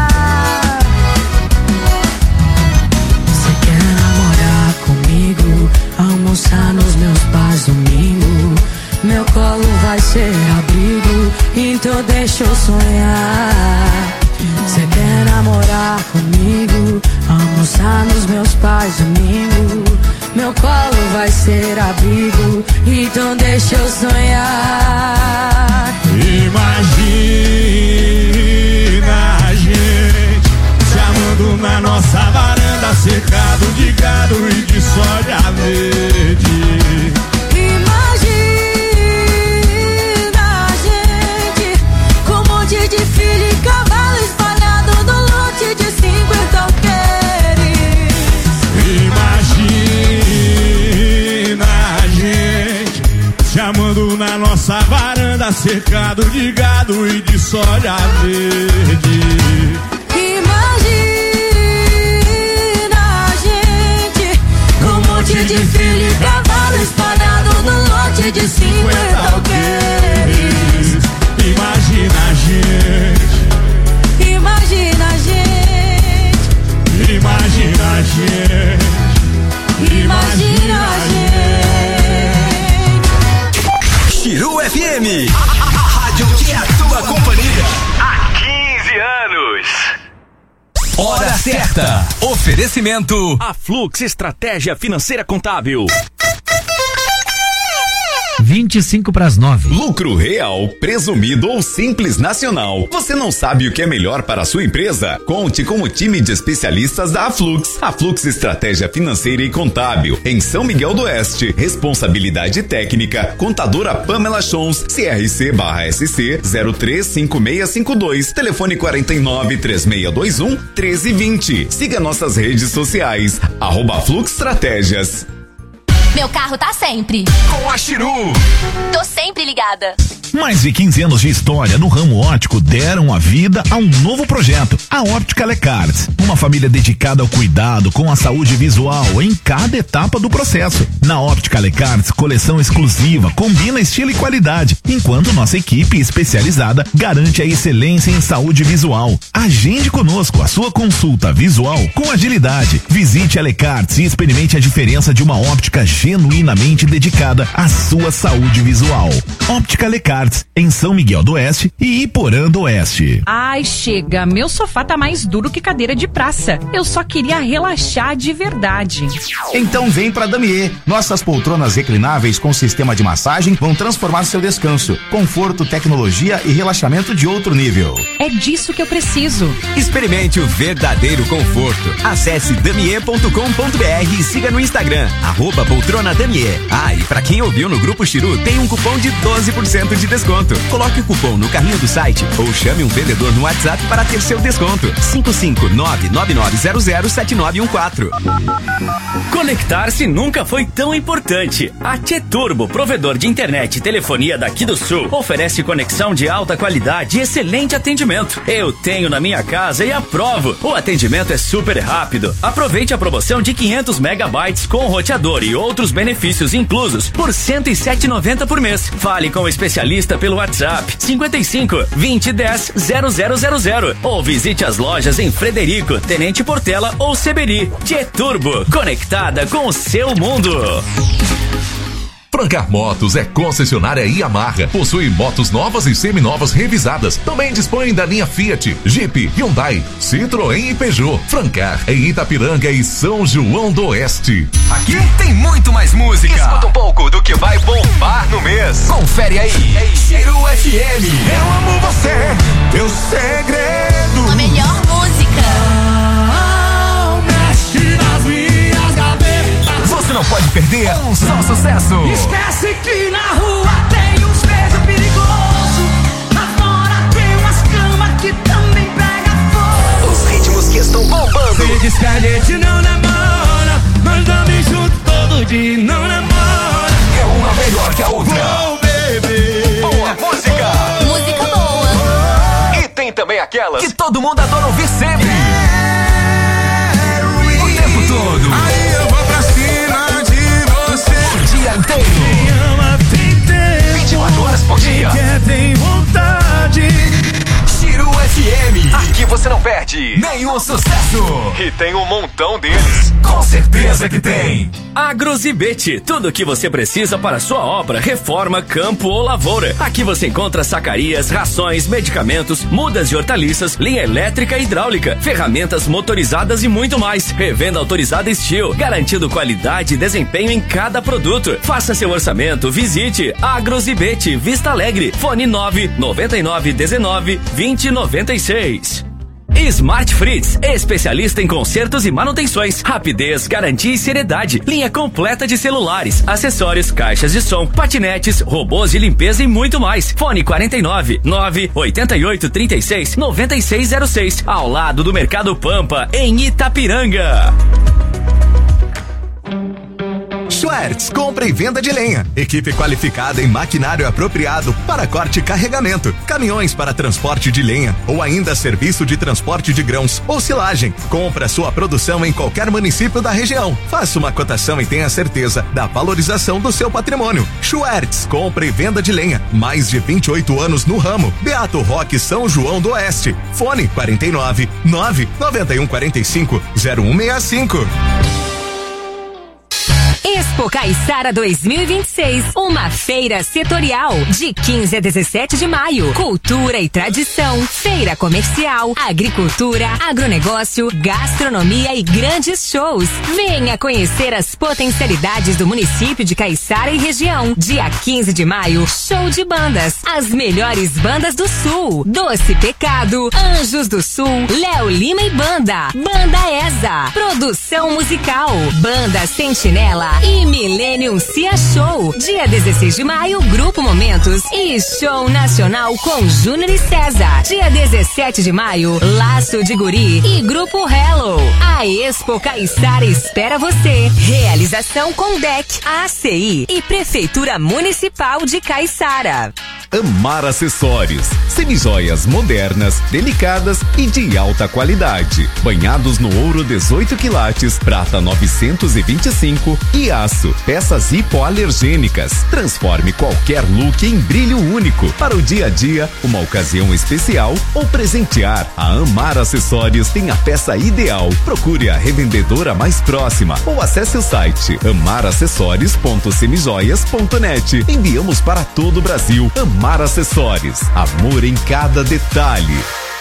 T: Você quer namorar comigo, almoçar nos meus pais domingo. Meu colo vai ser abrigo, então deixa eu sonhar. Você quer namorar comigo, almoçar nos meus pais domingo. Meu colo vai ser abrigo, então deixa eu sonhar.
J: Imagina
K: Mora cercado de gado e de soja verde.
T: Imagina a gente com um monte de filho e cavalo espalhado no lote de cinquenta alqueires.
K: Imagina a gente.
T: Imagina a gente.
K: Imagina a gente.
T: Imagina a gente.
H: Chiru F M, a, a, a rádio que é a tua companhia há quinze anos. Hora certa. Oferecimento
A: A Flux Estratégia Financeira Contábil.
B: vinte e cinco para as nove.
P: Lucro real, presumido ou simples nacional. Você não sabe o que é melhor para a sua empresa? Conte com o time de especialistas da Aflux. Aflux Estratégia Financeira e Contábil, em São Miguel do Oeste. Responsabilidade técnica, contadora Pamela Chons, C R C barra S C zero três cinco seis cinco dois, telefone quarenta e nove, três seis dois um, treze vinte. Siga nossas redes sociais, arroba Aflux Estratégias.
L: Meu carro tá sempre
H: com a Chiru.
L: Tô sempre ligada.
Q: Mais de quinze anos de história no ramo óptico deram a vida a um novo projeto, a Óptica Lecards. Uma família dedicada ao cuidado com a saúde visual em cada etapa do processo. Na Óptica Lecards, coleção exclusiva, combina estilo e qualidade, enquanto nossa equipe especializada garante a excelência em saúde visual. Agende conosco a sua consulta visual com agilidade. Visite a Lecards e experimente a diferença de uma óptica genuinamente dedicada à sua saúde visual. Óptica Lecards, em São Miguel do Oeste e Iporã do Oeste.
F: Ai, chega, meu sofá tá mais duro que cadeira de praça. Eu só queria relaxar de verdade.
U: Então vem pra Damier. Nossas poltronas reclináveis com sistema de massagem vão transformar seu descanso. Conforto, tecnologia e relaxamento de outro nível.
F: É disso que eu preciso.
H: Experimente o verdadeiro conforto. Acesse damier ponto com ponto br e siga no Instagram, arroba poltrona Damier. Ah, e pra quem ouviu no Grupo Chiru, tem um cupom de doze por cento de desconto. Coloque o cupom no carrinho do site ou chame um vendedor no WhatsApp para ter seu desconto. cinco cinco nove nove nove zero zero sete nove um quatro.
A: Conectar-se nunca foi tão importante. A T Turbo, provedor de internet e telefonia daqui do Sul, oferece conexão de alta qualidade e excelente atendimento. Eu tenho na minha casa e aprovo. O atendimento é super rápido. Aproveite a promoção de quinhentos megabytes com roteador e outros benefícios inclusos por cento e sete reais e noventa centavos por mês. Fale com o especialista pelo WhatsApp cinquenta e cinco, vinte, dez, zero zero zero zero ou visite as lojas em Frederico, Tenente Portela ou Seberi. T Turbo, conectada com o seu mundo.
G: Francar Motos é concessionária Yamaha. Possui motos novas e seminovas revisadas. Também dispõe da linha Fiat, Jeep, Hyundai, Citroën e Peugeot. Francar em Itapiranga e São João do Oeste.
H: Aqui tem muito mais música. Escuta um pouco do que vai bombar no mês. Confere aí. Chiru F M.
K: Eu amo você, teu segredo.
L: A melhor música.
K: Ah, mexe nas minhas gavetas.
H: Você não pode perder um só sucesso.
D: Esquece que na rua tem uns beijos perigosos. Lá fora tem umas camas que também pega fogo.
H: Os ritmos que estão bombando.
K: Você diz que a gente não namora, mas dorme junto todo dia e não namora.
H: É uma melhor que a outra.
K: Oh, baby.
H: Boa música.
L: Música boa.
H: E tem também aquelas que todo mundo adora ouvir sempre. O tempo todo.
K: Aí eu vou pra cima de você.
H: O dia inteiro.
K: Quem ama tem tempo.
H: vinte e quatro horas por dia.
K: Quem quer tem vontade.
H: Chiru F M. Aqui você não perde nenhum sucesso. E tem um montão deles. Com certeza que tem.
A: Agrozibete, tudo o que você precisa para sua obra, reforma, campo ou lavoura. Aqui você encontra sacarias, rações, medicamentos, mudas de hortaliças, linha elétrica e hidráulica, ferramentas motorizadas e muito mais. Revenda autorizada Steel, garantindo qualidade e desempenho em cada produto. Faça seu orçamento, visite Agrozibete, Vista Alegre, fone nove noventa e nove dezenove vinte noventa e seis. Smart Fritz, especialista em consertos e manutenções, rapidez, garantia e seriedade, linha completa de celulares, acessórios, caixas de som, patinetes, robôs de limpeza e muito mais. Fone quarenta e nove, nove oitenta e oito, trinta e seis, noventa e seis zero seis, ao lado do Mercado Pampa, em Itapiranga.
O: Schwertz, compra e venda de lenha. Equipe qualificada em maquinário apropriado para corte e carregamento. Caminhões para transporte de lenha ou ainda serviço de transporte de grãos ou silagem. Compra sua produção em qualquer município da região. Faça uma cotação e tenha certeza da valorização do seu patrimônio. Schwertz, compra e venda de lenha. Mais de vinte e oito anos no ramo. Beato Roque, São João do Oeste. Fone quarenta e nove, nove nove um quatro cinco, zero um seis cinco.
C: Expo Caiçara dois mil e vinte e seis, uma feira setorial de quinze a dezessete de maio. Cultura e tradição, feira comercial, agricultura, agronegócio, gastronomia e grandes shows. Venha conhecer as potencialidades do município de Caiçara e região. Dia quinze de maio, show de bandas. As melhores bandas do Sul. Doce Pecado, Anjos do Sul, Léo Lima e Banda. Banda Eza. Produção musical. Banda Sentinela e Millennium Cia Show. Dia dezesseis de maio, Grupo Momentos e Show Nacional com Júnior e César. Dia dezessete de maio, Laço de Guri e Grupo Hello. A Expo Caiçara espera você. Realização com D E C, A C I e Prefeitura Municipal de Caiçara.
P: Amar Acessórios, semijoias modernas, delicadas e de alta qualidade. Banhados no ouro dezoito quilates, prata novecentos e vinte e cinco e aço. Peças hipoalergênicas. Transforme qualquer look em brilho único. Para o dia a dia, uma ocasião especial ou presentear. A Amar Acessórios tem a peça ideal. Procure a revendedora mais próxima ou acesse o site amar acessórios ponto semijoias ponto net. Enviamos para todo o Brasil. Amar Acessórios, amor em cada detalhe.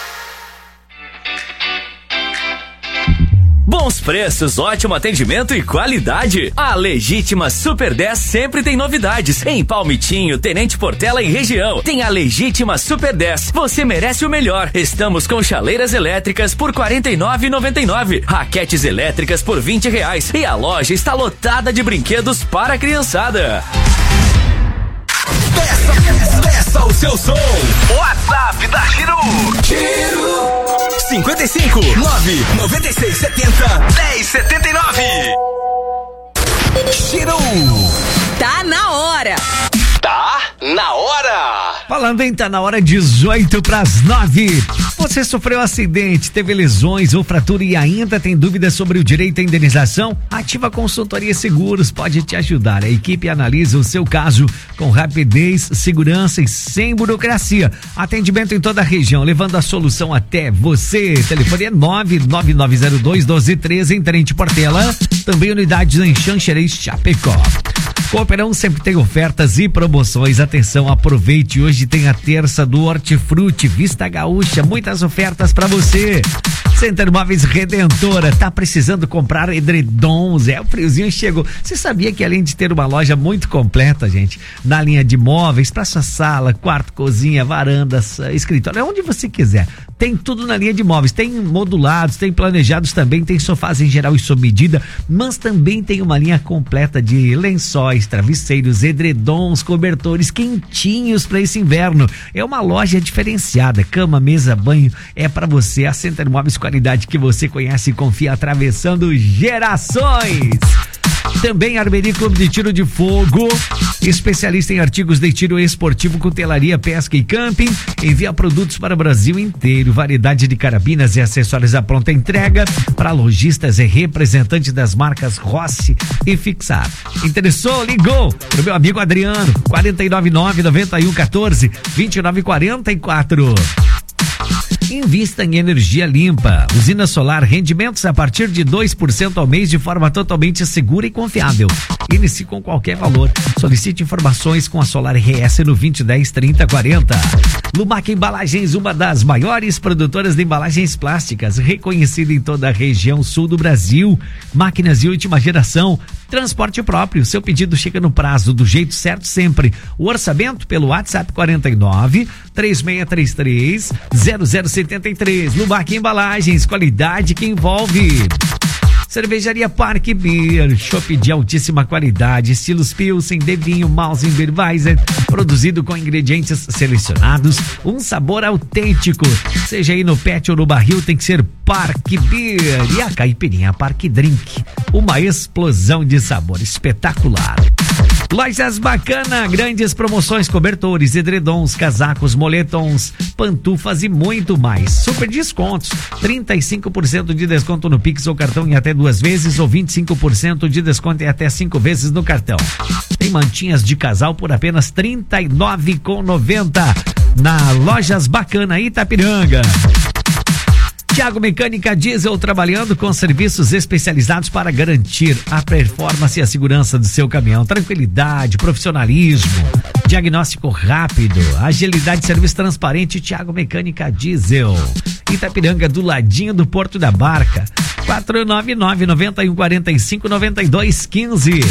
A: Bons preços, ótimo atendimento e qualidade. A Legítima Super dez sempre tem novidades. Em Palmitinho, Tenente Portela e região. Tem a Legítima Super dez. Você merece o melhor. Estamos com chaleiras elétricas por quarenta e nove reais e noventa e nove centavos. Raquetes elétricas por vinte reais. E a loja está lotada de brinquedos para a criançada.
H: Peça, peça o seu som. WhatsApp da Giro. Giro. cinquenta e cinco, nove noventa e seis, setenta, dez, setenta e nove. Giro.
C: Tá na hora.
H: Tá na hora.
B: Falando em tá na hora, dezoito para as nove. Você sofreu acidente, teve lesões ou fratura e ainda tem dúvidas sobre o direito à indenização? Ativa Consultoria Seguros pode te ajudar. A equipe analisa o seu caso com rapidez, segurança e sem burocracia. Atendimento em toda a região, levando a solução até você. Telefone é nove nove nove zero dois, um dois um três em Tenente Portela. Também unidades em Xanxerez, Chapecó. Cooperão sempre tem ofertas e promoções. Atenção, aproveite. Hoje tem a terça do Hortifruti, Vista Gaúcha. Muitas ofertas para você. Center Móveis Redentora. Tá precisando comprar edredons? É, o friozinho chegou. Você sabia que além de ter uma loja muito completa, gente, na linha de móveis, para sua sala, quarto, cozinha, varandas, escritório, onde você quiser. Tem tudo na linha de móveis. Tem modulados, tem planejados também, tem sofás em geral e sob medida, mas também tem uma linha completa de lençóis, travesseiros, edredons, cobertores quentinhos para esse inverno. É uma loja diferenciada. Cama, mesa, banho, é para você. A Center Móveis, qualidade que você conhece e confia, atravessando gerações. Também Armeria Clube de Tiro de Fogo, especialista em artigos de tiro esportivo, cutelaria, pesca e camping. Envia produtos para o Brasil inteiro. Variedade de carabinas e acessórios à pronta entrega para lojistas e representantes das marcas Rossi e Fixar. Interessou? Ligou pro meu amigo Adriano, quatro nove nove, nove um um quatro, dois nove quatro quatro. Invista em energia limpa. Usina solar, rendimentos a partir de dois por cento ao mês de forma totalmente segura e confiável. Inicie com qualquer valor. Solicite informações com a Solar R S no vinte, dez, trinta, quarenta. Lumac Embalagens, uma das maiores produtoras de embalagens plásticas, reconhecida em toda a região sul do Brasil. Máquinas de última geração, transporte próprio. Seu pedido chega no prazo, do jeito certo sempre. O orçamento pelo WhatsApp quarenta e nove, três seis três três, zero zero sete três. Lumac Embalagens, qualidade que envolve. Cervejaria Parque Beer, chopp de altíssima qualidade, estilos Pilsen, de vinho, Mausen, Budweiser, produzido com ingredientes selecionados, um sabor autêntico. Seja aí no pet ou no barril, tem que ser Parque Beer. E a caipirinha Parque Drink, uma explosão de sabor espetacular. Lojas Bacana, grandes promoções, cobertores, edredons, casacos, moletons, pantufas e muito mais. Super descontos, trinta e cinco por cento de desconto no Pix ou cartão em até duas vezes ou vinte e cinco por cento de desconto em até cinco vezes no cartão. Tem mantinhas de casal por apenas trinta e nove reais e noventa centavos na Lojas Bacana Itapiranga. Tiago Mecânica Diesel, trabalhando com serviços especializados para garantir a performance e a segurança do seu caminhão. Tranquilidade, profissionalismo, diagnóstico rápido, agilidade, serviço transparente. Tiago Mecânica Diesel, Itapiranga, do ladinho do Porto da Barca. quatro nove nove, nove um quatro cinco, nove dois um cinco.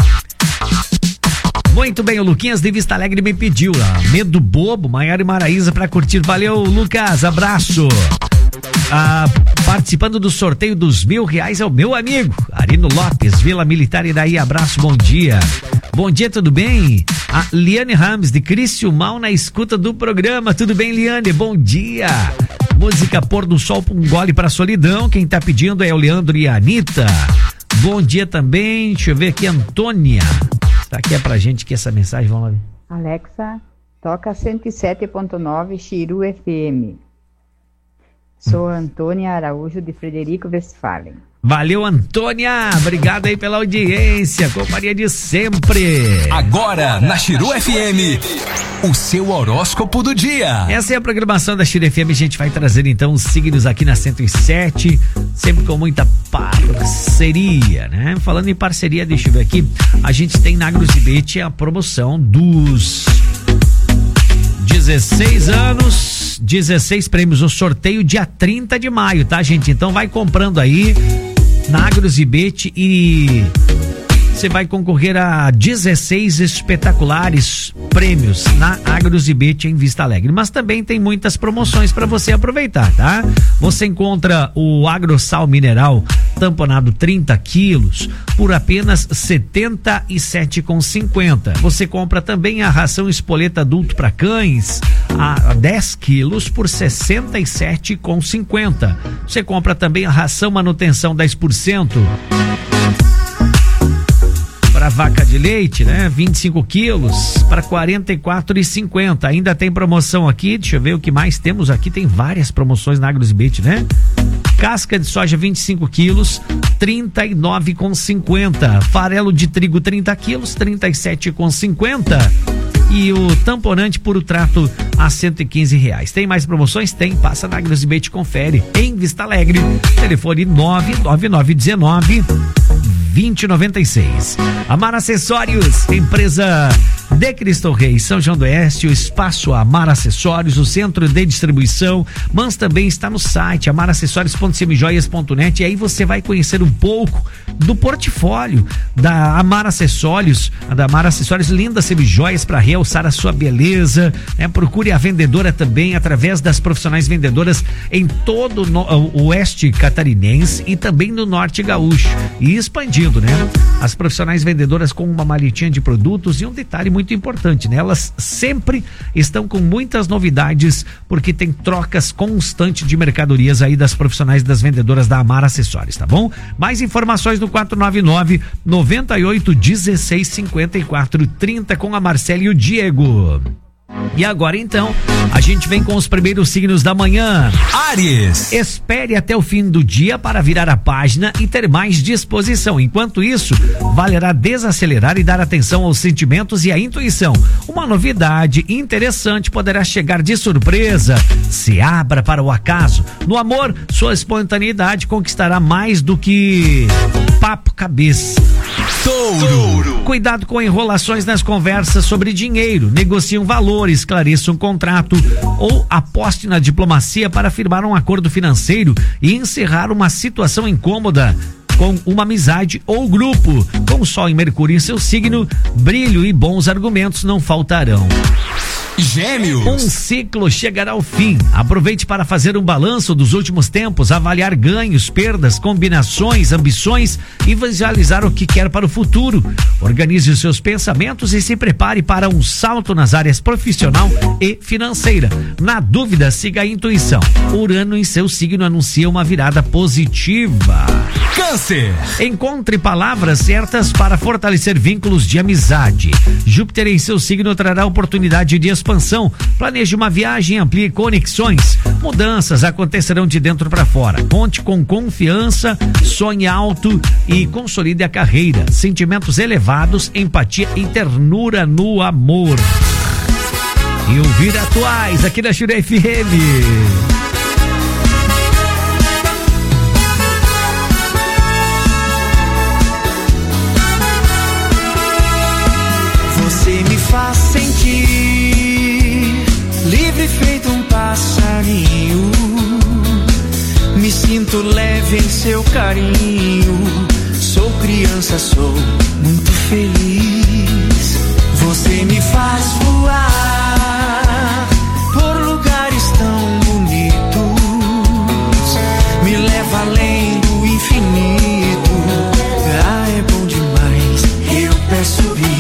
B: Muito bem, o Luquinhas de Vista Alegre me pediu, ó, Medo Bobo, Maiara e Maraísa pra curtir. Valeu, Lucas, abraço. Ah, participando do sorteio dos mil reais é o meu amigo Arino Lopes, Vila Militar Iraí. Abraço, bom dia. Bom dia, tudo bem? A Liane Ramos de Criciúmal na escuta do programa. Tudo bem, Liane? Bom dia. Música Pôr do Sol, um gole pra solidão. Quem tá pedindo é o Leandro e a Anitta. Bom dia também. Deixa eu ver aqui, Antônia. Tá aqui é pra gente que essa mensagem, vamos lá ver.
E: Alexa, toca cento e sete ponto nove Chiru F M. Sou Antônia Araújo de Frederico Westphalen.
B: Valeu, Antônia, obrigado aí pela audiência, companhia de sempre.
H: Agora na Chiru F M, o seu horóscopo do dia.
B: Essa é a programação da Chiru F M, a gente vai trazer então os signos aqui na cento e sete, sempre com muita parceria, né? Falando em parceria, deixa eu ver aqui, a gente tem na Agrozibete a promoção dos dezesseis anos, dezesseis prêmios, o sorteio dia trinta de maio, tá, gente? Então vai comprando aí na Agrozibete e você vai concorrer a dezesseis espetaculares prêmios na Agrozibete em Vista Alegre. Mas também tem muitas promoções para você aproveitar, tá? Você encontra o Agrosal Mineral tamponado trinta quilos por apenas setenta e sete reais e cinquenta centavos. Você compra também a ração espoleta adulto para cães a dez quilos por sessenta e sete reais e cinquenta centavos. Você compra também a ração manutenção dez por cento para vaca de leite, né? vinte e cinco quilos para quarenta e quatro reais e cinquenta centavos. Ainda tem promoção aqui, deixa eu ver o que mais temos aqui. Tem várias promoções na Agrozibete, né? Casca de soja vinte e cinco quilos, trinta e nove reais e cinquenta centavos. Farelo de trigo trinta quilos, trinta e sete reais e cinquenta centavos. E o tamponante puro trato a cento e quinze reais. Tem mais promoções? Tem. Passa na Agrozibete, confere. Em Vista Alegre, telefone nove nove nove um nove vinte noventa e seis. Amar Acessórios, empresa de Cristo Rei, São João do Oeste, o espaço Amar Acessórios, o centro de distribuição, mas também está no site amar acessórios ponto semijoias ponto net, e aí você vai conhecer um pouco do portfólio da Amar Acessórios, da Amar Acessórios, lindas semijoias para realçar a sua beleza, né? Procure a vendedora também através das profissionais vendedoras em todo o oeste catarinense e também no norte gaúcho, e expandindo, né? As profissionais vendedoras com uma maletinha de produtos, e um detalhe muito importante, né? Elas sempre estão com muitas novidades, porque tem trocas constantes de mercadorias aí das profissionais das vendedoras da Amar Acessórios, tá bom? Mais informações no quatro nove nove, nove oito, um seis, cinco quatro, trinta com a Marcela e o Diego. E agora então, a gente vem com os primeiros signos da manhã.
H: Áries.
B: Espere até o fim do dia para virar a página e ter mais disposição. Enquanto isso, valerá desacelerar e dar atenção aos sentimentos e à intuição. Uma novidade interessante poderá chegar de surpresa. Se abra para o acaso. No amor, sua espontaneidade conquistará mais do que papo cabeça.
H: Touro.
B: Cuidado com enrolações nas conversas sobre dinheiro. Negocie um valor, esclareça um contrato ou aposte na diplomacia para firmar um acordo financeiro e encerrar uma situação incômoda com uma amizade ou grupo. Com o Sol e Mercúrio em seu signo, brilho e bons argumentos não faltarão.
H: Gêmeos.
B: Um ciclo chegará ao fim. Aproveite para fazer um balanço dos últimos tempos, avaliar ganhos, perdas, combinações, ambições e visualizar o que quer para o futuro. Organize os seus pensamentos e se prepare para um salto nas áreas profissional e financeira. Na dúvida, siga a intuição. Urano em seu signo anuncia uma virada positiva.
H: Câncer.
B: Encontre palavras certas para fortalecer vínculos de amizade. Júpiter em seu signo trará oportunidade de expansão. Planeje uma viagem, amplie conexões. Mudanças acontecerão de dentro para fora. Conte com confiança, sonhe alto e consolide a carreira. Sentimentos elevados, empatia e ternura no amor. E ouvir atuais aqui na Shura F M.
D: Você me faz sentir livre feito um passarinho. Me sinto leve em seu carinho. Sou criança, sou muito feliz. Você me faz voar por lugares tão bonitos. Me leva além do infinito. Ah, é bom demais, eu peço bis.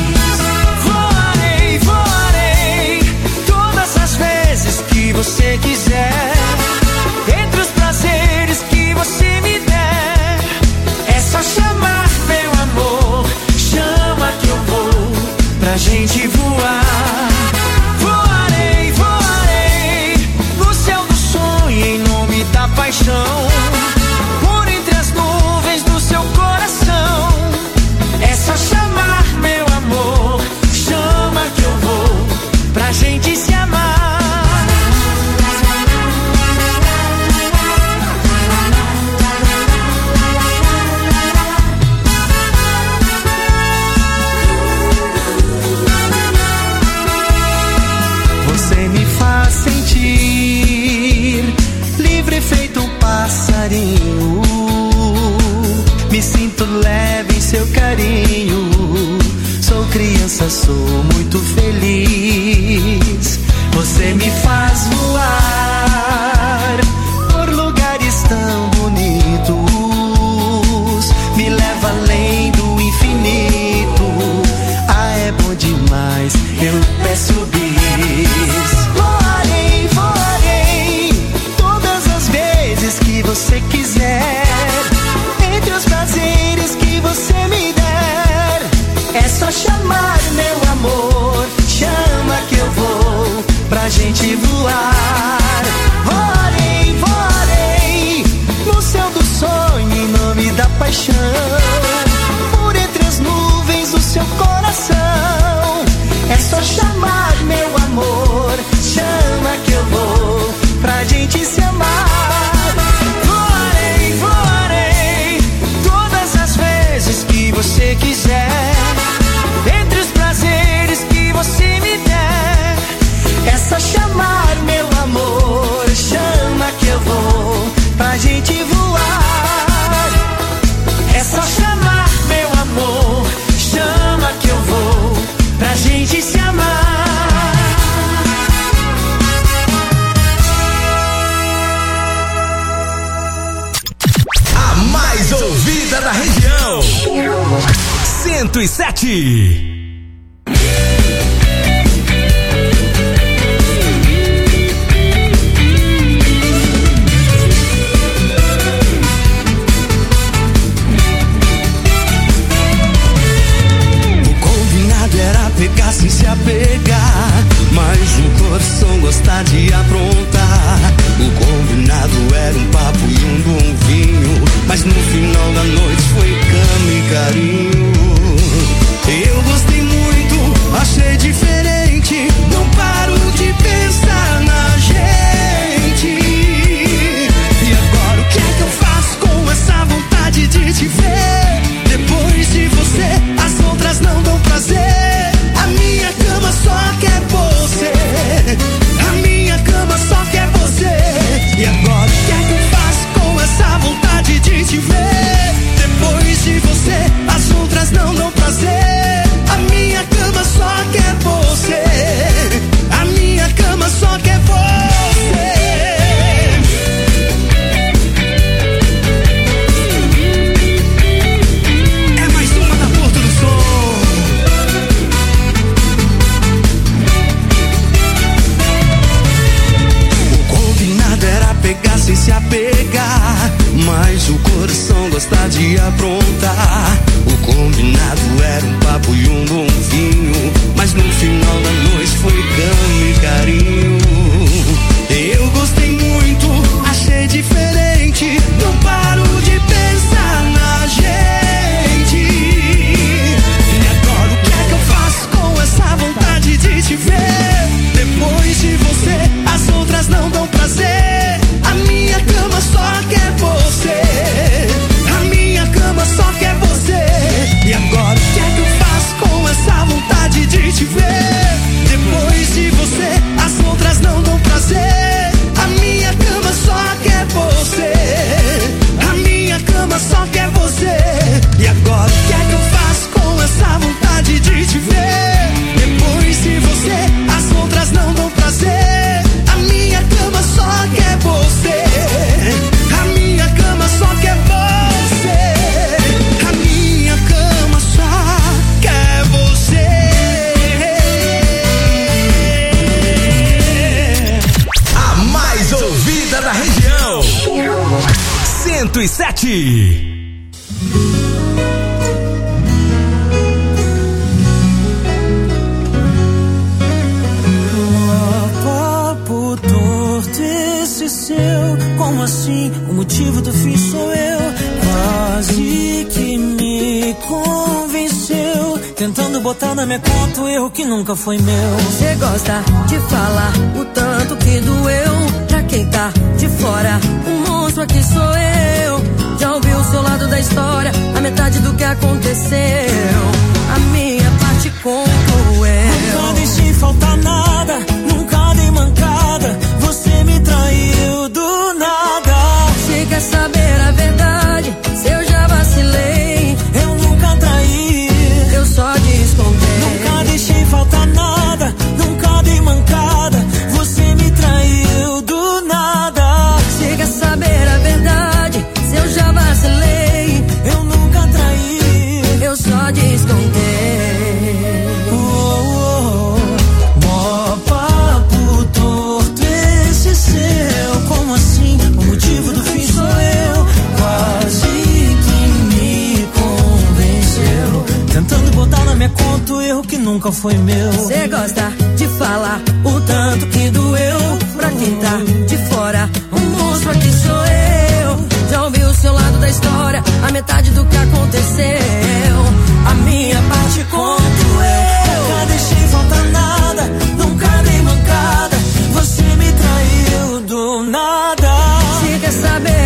D: Você quiser, entre os prazeres que você me der, é só chamar, meu amor, chama que eu vou pra gente voar. Voarei, voarei no céu do sonho em nome da paixão, por entre as nuvens do seu coração. É só chamar, meu amor, chama que eu vou pra gente se amar. Passarinho, me sinto leve em seu carinho. Sou criança, sou muito feliz. Você me faz voar por lugares tão bonitos. Me leva além do infinito. Ah, é bom demais, eu peço bis. Voarei, voarei todas as vezes que você quiser, entre os prazeres que você me der. É só chamar, meu amor, chama que eu vou pra gente voar. Voarei, voarei no céu do sonho em nome da paixão, por entre as nuvens do seu coração. É só chamar, meu amor, chama que eu vou pra gente se amar. Você quiser, entre os prazeres que você me der, é só chamar, meu amor, chama que eu vou pra gente voar. É só chamar, meu amor, chama que eu vou pra gente se amar.
H: A mais ouvida da região, cento e sete.
D: O combinado era pegar sem se apegar, mas o coração gosta de aprontar. O combinado era um papo e um bom vinho, mas no final da noite foi cama e carinho. Eu gostei muito, achei diferente, não paro de pensar na gente. E agora o que é que eu faço com essa vontade de te ver? Depois de você, as outras não dão prazer. A minha cama só quer você, a minha cama só quer você. E agora o que é que eu faço com essa vontade de te ver? Depois de você, as outras não dão prazer. A minha cama só quer você, pegar sem se apegar, mas o coração gosta de aprontar. O combinado era um papo e um bom vinho, mas no final da noite foi cama e carinho. Eu gostei muito, achei diferente, não paro de pensar na gente. E agora o que é que eu faço com essa vontade de te ver? Depois de você, as outras não dão prazer. A minha cama só quer você. A minha cama só quer você. E agora o que é que eu faço com essa vontade de te ver? Depois de você, as outras não dão prazer. A minha cama só quer você. A minha cama só quer você. E agora o que é que eu faço com essa vontade de te ver? Depois de você, as outras não dão prazer. A minha cama só quer você. A minha cama só quer você. A minha cama só quer você.
H: A mais ouvida da região, cento e sete.
T: Papo torto esse seu, como assim? O motivo do fim sou eu. Quase que me convenceu, tentando botar na minha conta o erro que nunca foi meu. Você gosta de falar o tanto que doeu. Pra quem tá de fora, o monstro aqui sou eu. Já ouviu o seu lado da história, a metade do que aconteceu. A minha parte conto eu. Nunca deixei faltar nada, nunca dei mancada. Você me traiu do nada. Você quer saber a verdade? Se eu já vacilei, eu nunca traí, eu só descontei. Nunca deixei faltar nada, nunca dei mancada. Você me traiu do nada. Você quer saber a verdade? Se eu já vacilei, eu nunca traí, eu só descontei. Oh, oh, oh. Mó papo torto esse seu, como assim? O motivo do fim sou eu. Quase que me convenceu, tentando botar na minha conta o erro que nunca foi meu. Você gosta de falar o tanto que doeu. Pra quem tá de fora, o monstro aqui sou eu. Já ouviu o seu lado da história, a metade do que aconteceu. A minha parte conto eu. Nunca deixei faltar nada, nunca dei mancada. Você me traiu do nada. Se quer saber